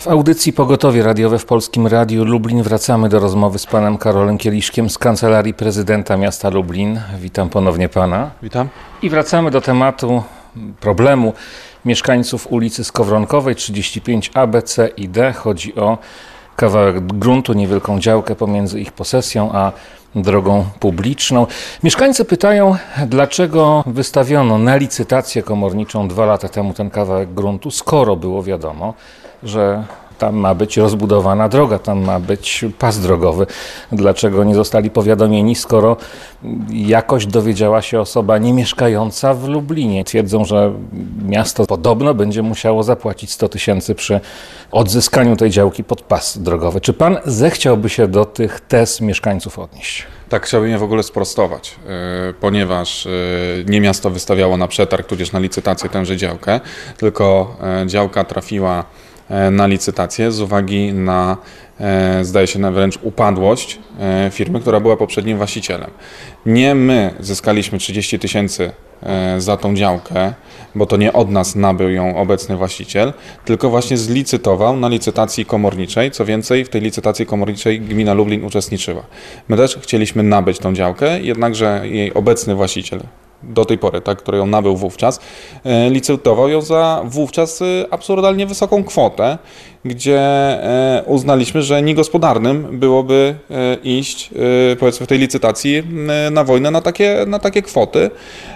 W audycji Pogotowie radiowe w Polskim Radiu Lublin wracamy do rozmowy z panem Karolem Kieliszkiem z Kancelarii Prezydenta Miasta Lublin. Witam ponownie pana. Witam. I wracamy do tematu problemu mieszkańców ulicy Skowronkowej 35 A, B, C i D. Chodzi o kawałek gruntu, niewielką działkę pomiędzy ich posesją a drogą publiczną. Mieszkańcy pytają, dlaczego wystawiono na licytację komorniczą 2 lata temu ten kawałek gruntu, skoro było wiadomo, że tam ma być rozbudowana droga, tam ma być pas drogowy. Dlaczego nie zostali powiadomieni, skoro jakoś dowiedziała się osoba nie mieszkająca w Lublinie? Twierdzą, że miasto podobno będzie musiało zapłacić 100 000 przy odzyskaniu tej działki pod pas drogowy. Czy pan zechciałby się do tych tez mieszkańców odnieść? Tak, chciałbym je w ogóle sprostować, ponieważ nie miasto wystawiało na przetarg, tudzież na licytację tęże działkę, tylko działka trafiła na licytację z uwagi na, zdaje się, wręcz upadłość firmy, która była poprzednim właścicielem. Nie my zyskaliśmy 30 000 za tą działkę, bo to nie od nas nabył ją obecny właściciel, tylko właśnie zlicytował na licytacji komorniczej. Co więcej, w tej licytacji komorniczej gmina Lublin uczestniczyła. My też chcieliśmy nabyć tą działkę, jednakże jej obecny właściciel, do tej pory, tak, który ją nabył wówczas, licytował ją za wówczas absurdalnie wysoką kwotę, gdzie uznaliśmy, że niegospodarnym byłoby iść, powiedzmy, w tej licytacji na wojnę na takie kwoty.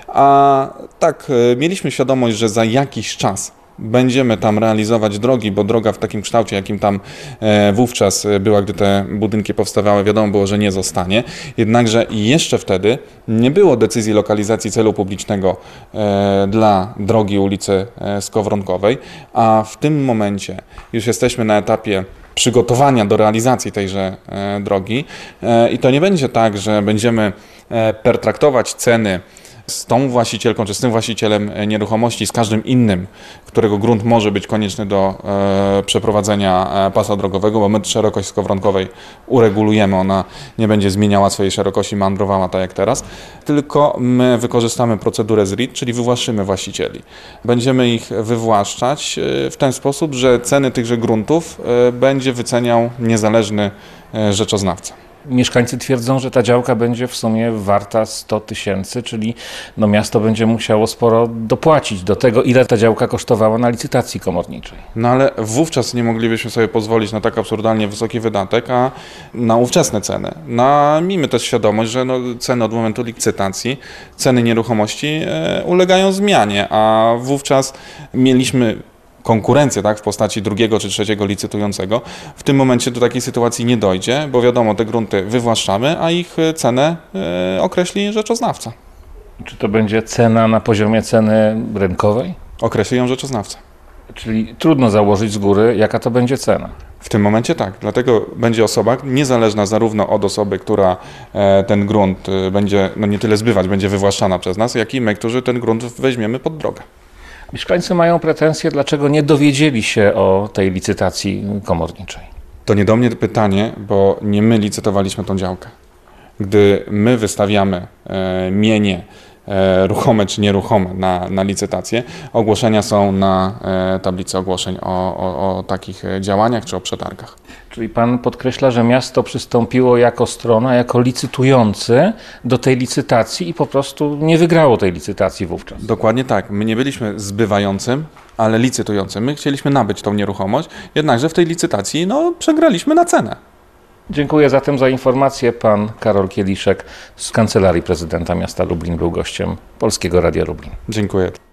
A tak, mieliśmy świadomość, że za jakiś czas będziemy tam realizować drogi, bo droga w takim kształcie, jakim tam wówczas była, gdy te budynki powstawały, wiadomo było, że nie zostanie. Jednakże jeszcze wtedy nie było decyzji lokalizacji celu publicznego dla drogi ulicy Skowronkowej, a w tym momencie już jesteśmy na etapie przygotowania do realizacji tejże drogi i to nie będzie tak, że będziemy pertraktować ceny z tą właścicielką, czy z tym właścicielem nieruchomości, z każdym innym, którego grunt może być konieczny do przeprowadzenia pasa drogowego, bo my szerokość Skowronkowej uregulujemy, ona nie będzie zmieniała swojej szerokości, meandrowała tak jak teraz, tylko my wykorzystamy procedurę z RIT, czyli wywłaszczymy właścicieli. Będziemy ich wywłaszczać w ten sposób, że ceny tychże gruntów będzie wyceniał niezależny rzeczoznawca. Mieszkańcy twierdzą, że ta działka będzie w sumie warta 100 000, czyli miasto będzie musiało sporo dopłacić do tego, ile ta działka kosztowała na licytacji komorniczej. No ale wówczas nie moglibyśmy sobie pozwolić na tak absurdalnie wysoki wydatek, a na ówczesne ceny. Miejmy też świadomość, że ceny od momentu licytacji, ceny nieruchomości ulegają zmianie, a wówczas mieliśmy konkurencję, tak, w postaci drugiego czy trzeciego licytującego. W tym momencie do takiej sytuacji nie dojdzie, bo wiadomo, te grunty wywłaszczamy, a ich cenę określi rzeczoznawca. Czy to będzie cena na poziomie ceny rynkowej? Określi ją rzeczoznawca. Czyli trudno założyć z góry, jaka to będzie cena. W tym momencie tak, dlatego będzie osoba niezależna zarówno od osoby, która ten grunt będzie nie tyle zbywać, będzie wywłaszczana przez nas, jak i my, którzy ten grunt weźmiemy pod drogę. Mieszkańcy mają pretensje, dlaczego nie dowiedzieli się o tej licytacji komorniczej. To nie do mnie pytanie, bo nie my licytowaliśmy tą działkę. Gdy my wystawiamy mienie ruchome czy nieruchome na licytację, ogłoszenia są na tablicy ogłoszeń o takich działaniach czy o przetargach. Czyli pan podkreśla, że miasto przystąpiło jako strona, jako licytujący do tej licytacji i po prostu nie wygrało tej licytacji wówczas. Dokładnie tak. My nie byliśmy zbywającym, ale licytującym. My chcieliśmy nabyć tą nieruchomość, jednakże w tej licytacji przegraliśmy na cenę. Dziękuję zatem za informację. Pan Karol Kieliszek z Kancelarii Prezydenta Miasta Lublin był gościem Polskiego Radia Lublin. Dziękuję.